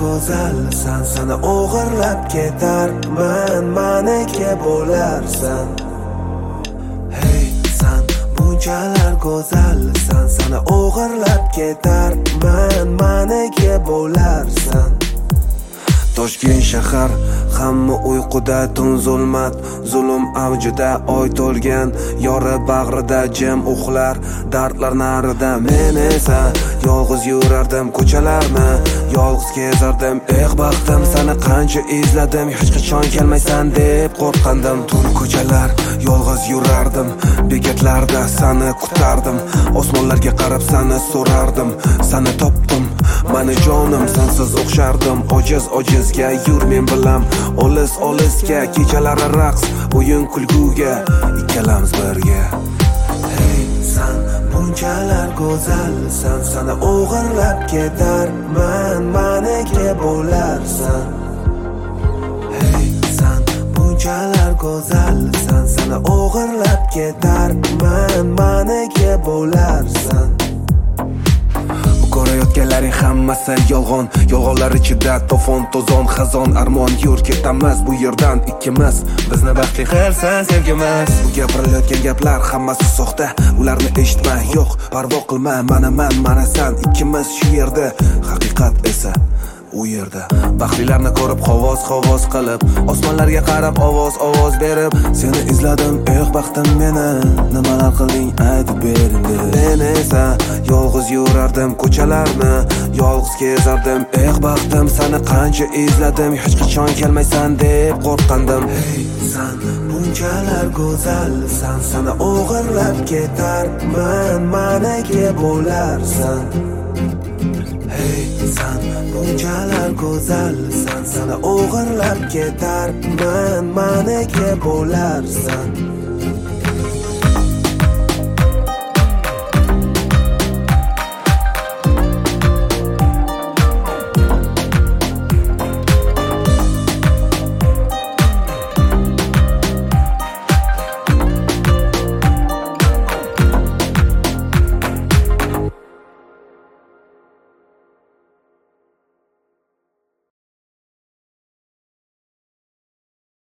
go'zalsan, seni o'g'irlab ketarman, maniki bo'larsan. Hey san bunchalar go'zalsan, seni o'g'irlab ketarman, maniki bo'larsan. Toshkent shahar hamma uyquda, tun zulmat, zulm avjida, oy to'lgan yori bag'rida jim uxlar, dardlar narida. Men esa yolg'iz yurardim ko'chalarni, yolg'iz kezardim. Baxtim seni qancha izladim, hech qachon kelmaysan deb qo'rqandim. Tun ko'chalar yolg'iz yurardim, bekatlarda seni kutardim, osmonlarga qarab seni so'rardim. Seni topdim, mani jonim, sensiz o'xshardim. Ojizga yur men bilan olisga, kechalari raqs, o'yin kulguga, ikkalamiz birga. Hey san bunchalar go'zalsan, seni o'g'irlab ketarman, maniki bo'larsan. Hey san bunchalar go'zalsan, seni o'g'irlab ketarman, maniki bo'larsan. Ko'rayotganlaring hammasi yolg'on, yolg'onlar ichida to'fon, to'zon, xazon, armon. Yur ketamiz bu yerdan ikkimiz, bizni baxtli qilsin sevgimiz. Bu gapirilayotgan gaplar hammasi soxta, ularni eshitma, yo'q parvo qilma. Manasan, ikkimiz shu yerda, haqiqat esa u yerda. Baxtlilarni ko'rib xavoz qilib, osmonlarga qarab ovoz berib, seni izladim, baxtim meni, nimalar qilding aytib beringdi. Men esa yolg'iz yurardim ko'chalarni, yolg'iz kezardim. Baxtim seni qancha izladim, hech qachon kelmaysan deb qo'rqandim. Hey san bunchalar go'zalsan, seni o'g'irlab ketarman, maniki bo'larsan. Hey san bunchalar go'zalsan, seni o'g'irlab ketarman, maniki bo'larsan.